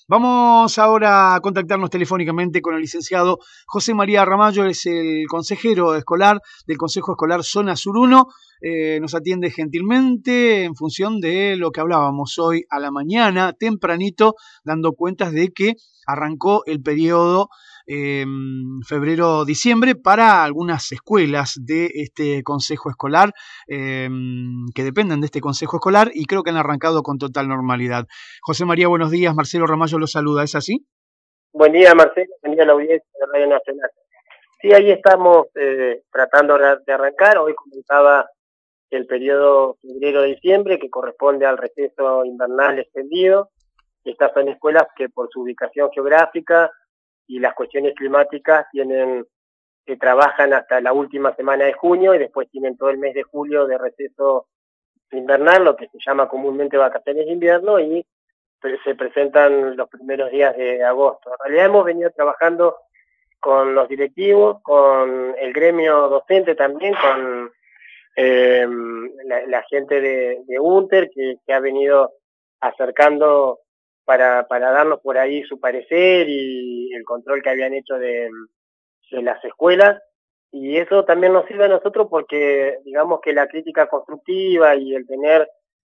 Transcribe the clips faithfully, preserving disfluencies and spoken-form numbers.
Vamos ahora a contactarnos telefónicamente con el licenciado José María Ramallo, es el consejero escolar del Consejo Escolar Zona Sur uno. Eh, nos atiende gentilmente en función de lo que hablábamos hoy a la mañana, tempranito, dando cuentas de que arrancó el periodo eh, febrero-diciembre para algunas escuelas de este Consejo Escolar, eh, que dependen de este Consejo Escolar y creo que han arrancado con total normalidad. José María, buenos días. Marcelo Ramallo lo saluda, ¿es así? Buen día, Marcelo. Buen día a la audiencia de Radio Nacional. Sí, ahí estamos eh, tratando de arrancar. Hoy comenzaba el periodo febrero-diciembre, que corresponde al receso invernal extendido. Estas son escuelas que por su ubicación geográfica y las cuestiones climáticas tienen que trabajan hasta la última semana de junio y después tienen todo el mes de julio de receso invernal, lo que se llama comúnmente vacaciones de invierno, y se presentan los primeros días de agosto. En realidad hemos venido trabajando con los directivos, con el gremio docente también, con eh, la, la gente de, de UNTER que, que ha venido acercando para, para darnos por ahí su parecer y el control que habían hecho de, de las escuelas. Y eso también nos sirve a nosotros porque digamos que la crítica constructiva y el tener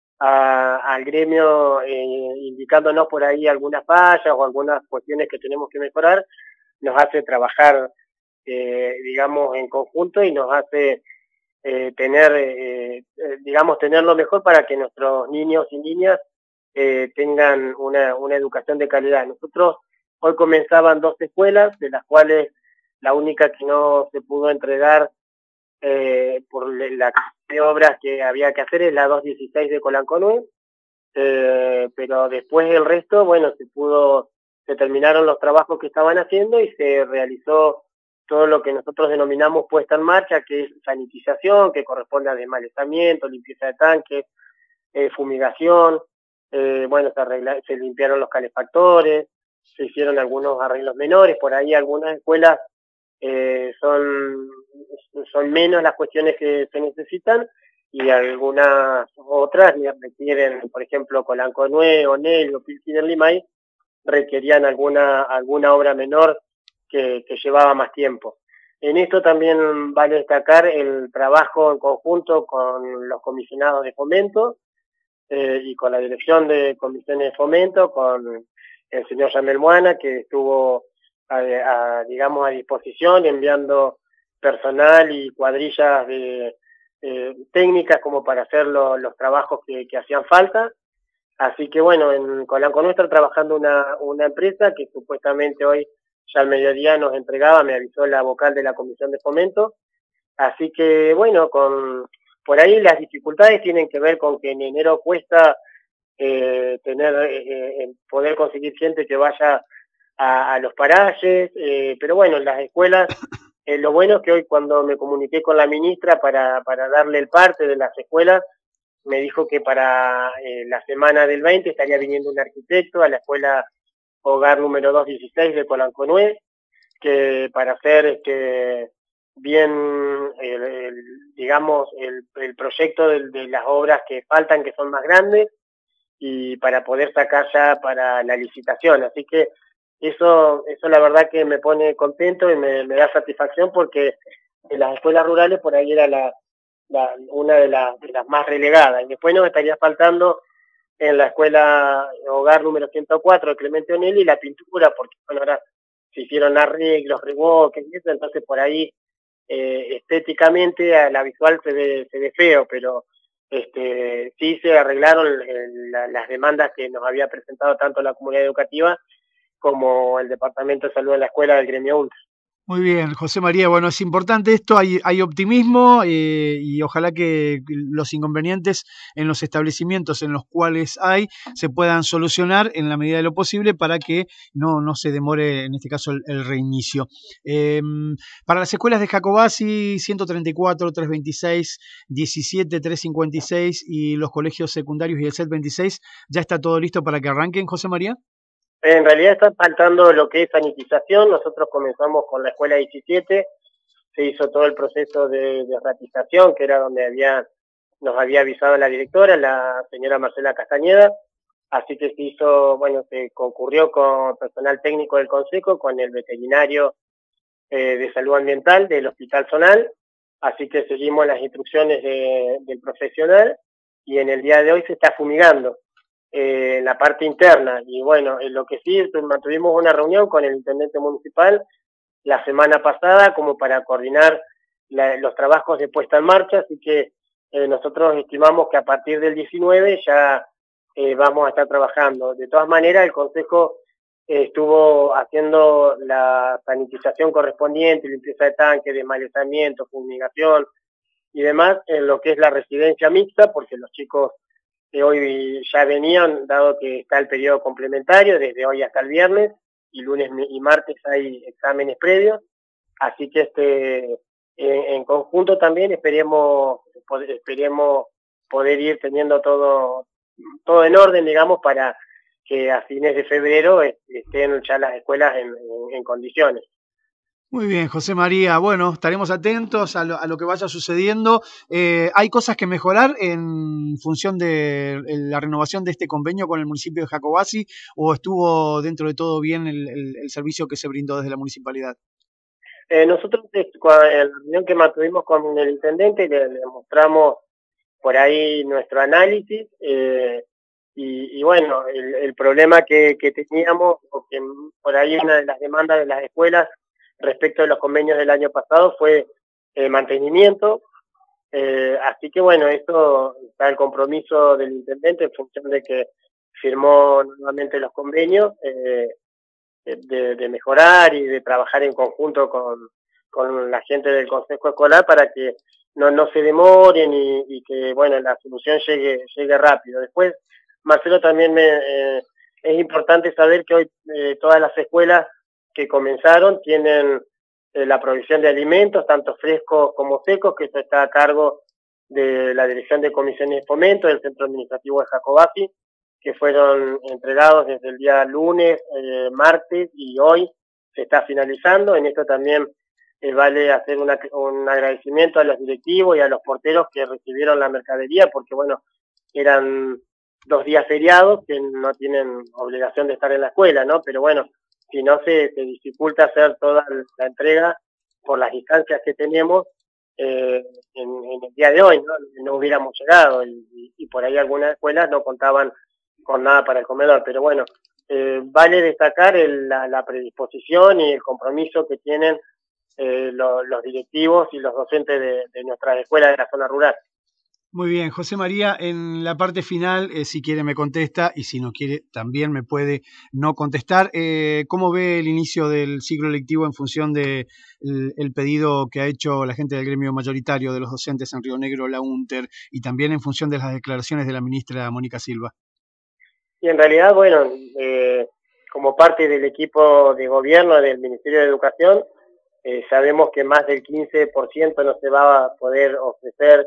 A, al gremio eh, indicándonos por ahí algunas fallas o algunas cuestiones que tenemos que mejorar, nos hace trabajar, eh, digamos, en conjunto y nos hace eh, tener, eh, digamos, tener lo mejor para que nuestros niños y niñas eh, tengan una, una educación de calidad. Nosotros hoy comenzaban dos escuelas, de las cuales la única que no se pudo entregar eh, por la cantidad de obras que había que hacer es la doscientos dieciséis de Colanconue, eh, pero después el resto, bueno, se pudo, se terminaron los trabajos que estaban haciendo y se realizó todo lo que nosotros denominamos puesta en marcha, que es sanitización, que corresponde a desmalezamiento, limpieza de tanques, eh, fumigación, eh, bueno, se, arregla, se limpiaron los calefactores, se hicieron algunos arreglos menores, por ahí algunas escuelas eh, son, son menos las cuestiones que se necesitan y algunas otras requieren, por ejemplo, Colanconue, Onel o Pilsen Limay, requerían alguna, alguna obra menor que, que llevaba más tiempo. En esto también vale destacar el trabajo en conjunto con los comisionados de fomento eh, y con la dirección de comisiones de fomento, con el señor Yamel Muana, que estuvo a, a, digamos, a disposición, enviando personal y cuadrillas de eh, técnicas como para hacer lo, los trabajos que, que hacían falta. Así que bueno, en Colanconue está trabajando una, una empresa que supuestamente hoy ya al mediodía nos entregaba, me avisó la vocal de la Comisión de Fomento. Así que bueno, con por ahí las dificultades tienen que ver con que en enero cuesta eh, tener eh, poder conseguir gente que vaya a, a los parajes, eh, pero bueno, en las escuelas, eh, lo bueno es que hoy cuando me comuniqué con la ministra para, para darle el parte de las escuelas, me dijo que para eh, la semana del veinte estaría viniendo un arquitecto a la escuela Hogar número doscientos dieciséis de Colanconue, que para hacer este bien, el, el, digamos, el, el proyecto de, de las obras que faltan, que son más grandes, y para poder sacar ya para la licitación. Así que eso, eso la verdad que me pone contento y me, me da satisfacción porque en las escuelas rurales por ahí era la, la una de, la, de las más relegadas. Y después nos estaría faltando en la escuela Hogar número ciento cuatro de Clemente Onelli la pintura, porque bueno, ahora se hicieron arreglos, revoques y eso, entonces por ahí eh, estéticamente a la visual se ve, se ve feo, pero este sí se arreglaron el, la, las demandas que nos había presentado tanto la comunidad educativa como el Departamento de Salud de la escuela del gremio UNTER. Muy bien, José María. Bueno, es importante esto, hay, hay optimismo eh, y ojalá que los inconvenientes en los establecimientos en los cuales hay se puedan solucionar en la medida de lo posible para que no, no se demore, en este caso, el, el reinicio. Eh, para las escuelas de Jacobasi, ciento treinta y cuatro, trescientos veintiséis, diecisiete, trescientos cincuenta y seis y los colegios secundarios y el C E T veintiséis, ¿ya está todo listo para que arranquen, José María? En realidad está faltando lo que es sanitización. Nosotros comenzamos con la escuela diecisiete, se hizo todo el proceso de, de ratización, que era donde había, nos había avisado la directora, la señora Marcela Castañeda, así que se hizo, bueno, se concurrió con personal técnico del Consejo, con el veterinario eh, de salud ambiental del Hospital Zonal, así que seguimos las instrucciones de, del profesional y en el día de hoy se está fumigando eh, en la parte interna. Y bueno, en lo que sí, tuvimos una reunión con el intendente municipal la semana pasada como para coordinar la, los trabajos de puesta en marcha, así que eh, nosotros estimamos que a partir del diecinueve ya eh, vamos a estar trabajando. De todas maneras, el Consejo eh, estuvo haciendo la sanitización correspondiente, limpieza de tanques, desmalezamiento, fumigación y demás en lo que es la residencia mixta, porque los chicos que hoy ya venían, dado que está el periodo complementario, desde hoy hasta el viernes, y lunes y martes hay exámenes previos, así que este en, en conjunto también esperemos poder, esperemos poder ir teniendo todo todo en orden, digamos, para que a fines de febrero estén ya las escuelas en, en, en condiciones. Muy bien, José María. Bueno, estaremos atentos a lo, a lo que vaya sucediendo. Eh, ¿Hay cosas que mejorar en función de la renovación de este convenio con el municipio de Jacobasi o estuvo dentro de todo bien el, el, el servicio que se brindó desde la municipalidad? Eh, nosotros en la reunión que mantuvimos con el intendente le, le mostramos por ahí nuestro análisis eh, y, y bueno, el, el problema que, que teníamos, porque por ahí una de las demandas de las escuelas respecto de los convenios del año pasado fue el mantenimiento, eh, así que bueno, esto está el compromiso del intendente en función de que firmó nuevamente los convenios, eh, de, de mejorar y de trabajar en conjunto con, con la gente del Consejo Escolar para que no, no se demoren y, y que bueno la solución llegue, llegue rápido. Después, Marcelo, también me, eh, es importante saber que hoy eh, todas las escuelas que comenzaron tienen eh, la provisión de alimentos, tanto frescos como secos, que eso está a cargo de la Dirección de Comisiones de Fomento del Centro Administrativo de Jacobasi, que fueron entregados desde el día lunes, eh, martes y hoy se está finalizando. En esto también eh, vale hacer una, un agradecimiento a los directivos y a los porteros que recibieron la mercadería, porque bueno, eran dos días feriados que no tienen obligación de estar en la escuela, ¿no? Pero bueno, si no se, se dificulta hacer toda la entrega por las distancias que tenemos, eh, en, en el día de hoy, ¿no? No hubiéramos llegado y, y, y por ahí algunas escuelas no contaban con nada para el comedor, pero bueno, eh, vale destacar el, la, la predisposición y el compromiso que tienen eh, lo, los directivos y los docentes de, de nuestras escuelas de la zona rural. Muy bien, José María, en la parte final, eh, si quiere me contesta y si no quiere también me puede no contestar. Eh, ¿Cómo ve el inicio del ciclo lectivo en función de el, el pedido que ha hecho la gente del gremio mayoritario de los docentes en Río Negro, la UNTER, y también en función de las declaraciones de la ministra Mónica Silva? Y en realidad, bueno, eh, como parte del equipo de gobierno del Ministerio de Educación, eh, sabemos que más del quince por ciento no se va a poder ofrecer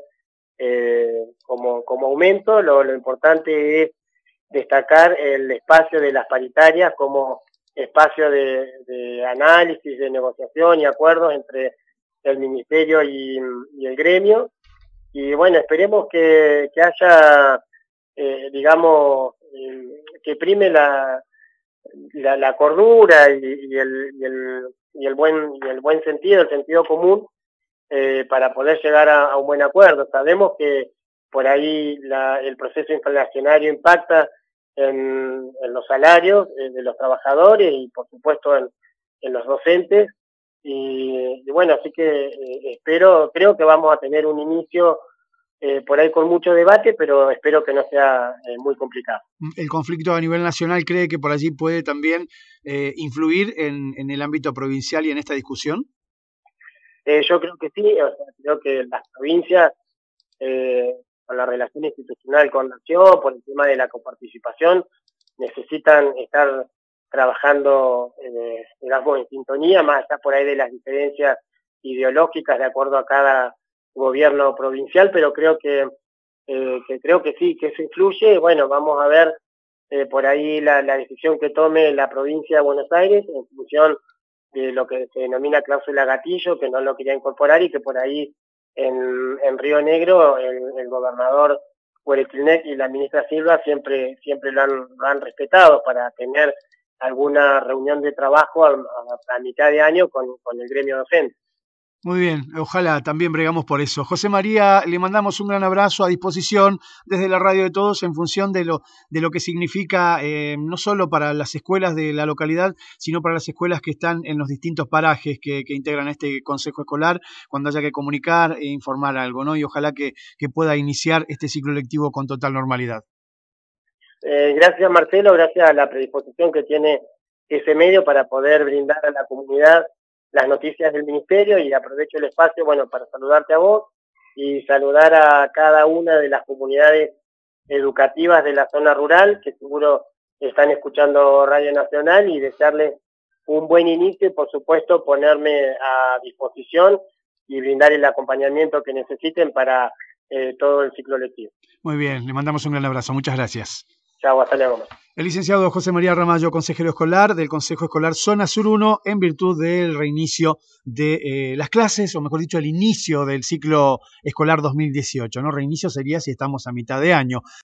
eh, como, como aumento. Lo, lo importante es destacar el espacio de las paritarias como espacio de, de análisis, de negociación y acuerdos entre el Ministerio y, y el gremio. Y bueno, esperemos que, que haya, eh, digamos, eh, que prime la, la, la cordura y, y, el, y, el, y, el buen, y el buen sentido, el sentido común, eh, para poder llegar a, a un buen acuerdo. Sabemos que por ahí la, el proceso inflacionario impacta en, en los salarios eh, de los trabajadores y por supuesto en, en los docentes. Y, y bueno, así que eh, espero, creo que vamos a tener un inicio eh, por ahí con mucho debate, pero espero que no sea eh, muy complicado. ¿El conflicto a nivel nacional cree que por allí puede también eh, influir en, en el ámbito provincial y en esta discusión? Eh, yo creo que sí, o sea, creo que las provincias, eh, con la relación institucional con Nación, por el tema de la coparticipación, necesitan estar trabajando, eh, digamos, en sintonía, más allá por ahí de las diferencias ideológicas de acuerdo a cada gobierno provincial, pero creo que, eh, que creo que sí, que eso influye. Bueno, vamos a ver eh, por ahí la, la decisión que tome la provincia de Buenos Aires en función de lo que se denomina cláusula gatillo, que no lo quería incorporar y que por ahí en, en Río Negro el, el gobernador por el CLINEC y la ministra Silva siempre, siempre lo han, lo han respetado para tener alguna reunión de trabajo a, a, a mitad de año con, con el gremio docente. Muy bien, ojalá también bregamos por eso. José María, le mandamos un gran abrazo, a disposición desde la radio de todos en función de lo, de lo que significa eh, no solo para las escuelas de la localidad, sino para las escuelas que están en los distintos parajes que, que integran este consejo escolar, cuando haya que comunicar e informar algo, ¿no? Y ojalá que, que pueda iniciar este ciclo lectivo con total normalidad. Eh, gracias, Marcelo, gracias a la predisposición que tiene ese medio para poder brindar a la comunidad las noticias del Ministerio, y aprovecho el espacio, bueno, para saludarte a vos y saludar a cada una de las comunidades educativas de la zona rural, que seguro están escuchando Radio Nacional, y desearles un buen inicio y, por supuesto, ponerme a disposición y brindar el acompañamiento que necesiten para eh, todo el ciclo lectivo. Muy bien, le mandamos un gran abrazo. Muchas gracias. Chao, hasta luego. El licenciado José María Ramallo, consejero escolar del Consejo Escolar Zona Sur uno, en virtud del reinicio de eh, las clases, o mejor dicho, el inicio del ciclo escolar dos mil dieciocho, ¿no? Reinicio sería si estamos a mitad de año.